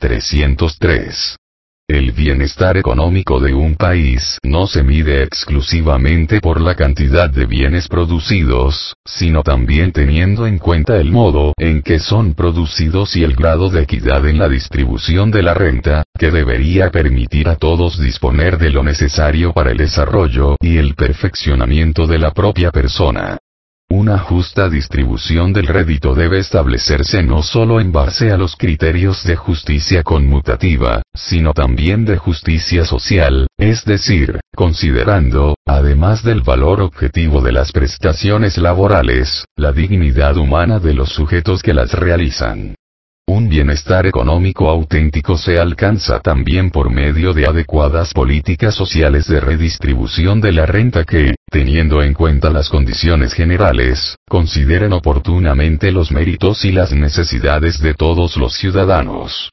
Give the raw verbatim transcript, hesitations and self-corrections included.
trescientos tres. El bienestar económico de un país no se mide exclusivamente por la cantidad de bienes producidos, sino también teniendo en cuenta el modo en que son producidos y el grado de equidad en la distribución de la renta, que debería permitir a todos disponer de lo necesario para el desarrollo y el perfeccionamiento de la propia persona. Una justa distribución del rédito debe establecerse no solo en base a los criterios de justicia conmutativa, sino también de justicia social, es decir, considerando, además del valor objetivo de las prestaciones laborales, la dignidad humana de los sujetos que las realizan. Un bienestar económico auténtico se alcanza también por medio de adecuadas políticas sociales de redistribución de la renta que, teniendo en cuenta las condiciones generales, consideren oportunamente los méritos y las necesidades de todos los ciudadanos.